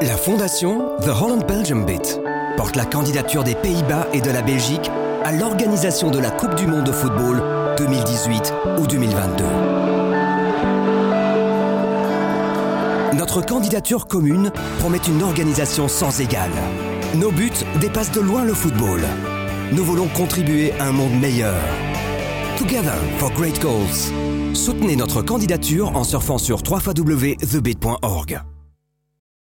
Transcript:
La fondation The Holland Belgium Bit porte la candidature des Pays-Bas et de la Belgique à l'organisation de la Coupe du Monde de football 2018 ou 2022. Notre candidature commune promet une organisation sans égale. Nos buts dépassent de loin le football. Nous voulons contribuer à un monde meilleur. Together for great goals. Soutenez notre candidature en surfant sur www.thebit.org.